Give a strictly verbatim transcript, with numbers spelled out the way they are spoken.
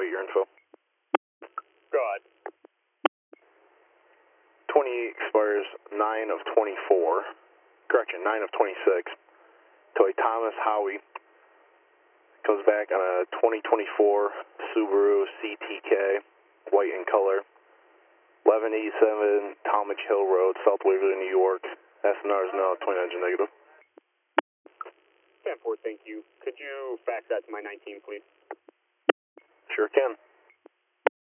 await your info. Go ahead. twenty expires nine of twenty-four. Correction, nine of twenty-six. To a Thomas Howie. Comes back on a twenty twenty-four Subaru C T K, white in color. eleven eighty-seven Talmadge Hill Road, South Waverly, New York. S N R is now twenty engine negative. ten four, thank you. Could you fax that to my nineteen, please? Sure can.